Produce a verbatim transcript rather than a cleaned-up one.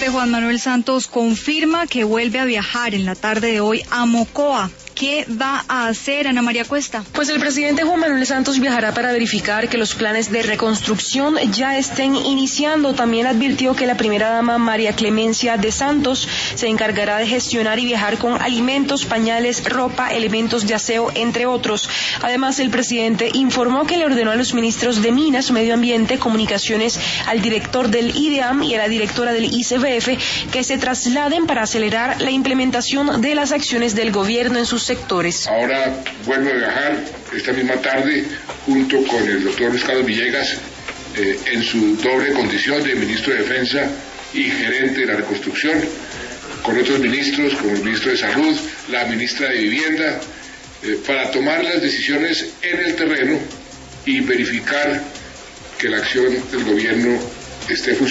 presidente Juan Manuel Santos confirma que vuelve a viajar en la tarde de hoy a Mocoa. ¿Qué va a hacer, Ana María Cuesta? Pues el presidente Juan Manuel Santos viajará para verificar que los planes de reconstrucción ya estén iniciando. También advirtió que la primera dama María Clemencia de Santos se encargará de gestionar y viajar con alimentos, pañales, ropa, elementos de aseo, entre otros. Además, el presidente informó que le ordenó a los ministros de Minas, Medio Ambiente, Comunicaciones, al director del I D E A M y a la directora del I C B F que se trasladen para acelerar la implementación de las acciones del gobierno en sus sectores. Ahora vuelvo a viajar esta misma tarde junto con el doctor Luis Carlos Villegas eh, en su doble condición de ministro de Defensa y gerente de la reconstrucción, con otros ministros, como el ministro de Salud, la ministra de Vivienda, eh, para tomar las decisiones en el terreno y verificar que la acción del gobierno esté funcionando.